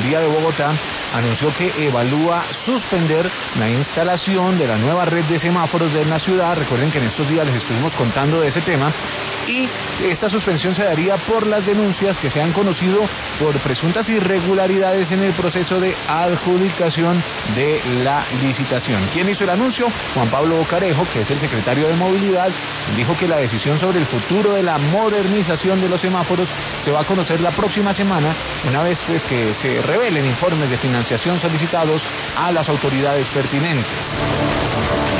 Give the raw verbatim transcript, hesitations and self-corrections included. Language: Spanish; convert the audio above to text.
Alcaldía de Bogotá anunció que evalúa suspender la instalación de la nueva red de semáforos de la ciudad. Recuerden que en estos días les estuvimos contando de ese tema, y esta suspensión se daría por las denuncias que se han conocido por presuntas irregularidades en el proceso de adjudicación de la licitación. ¿Quién hizo el anuncio? Juan Pablo Bocarejo, que es el secretario de Movilidad, dijo que la decisión sobre el futuro de la modernización de los semáforos se va a conocer la próxima semana, una vez pues que se revelen informes de financiación solicitados a las autoridades pertinentes.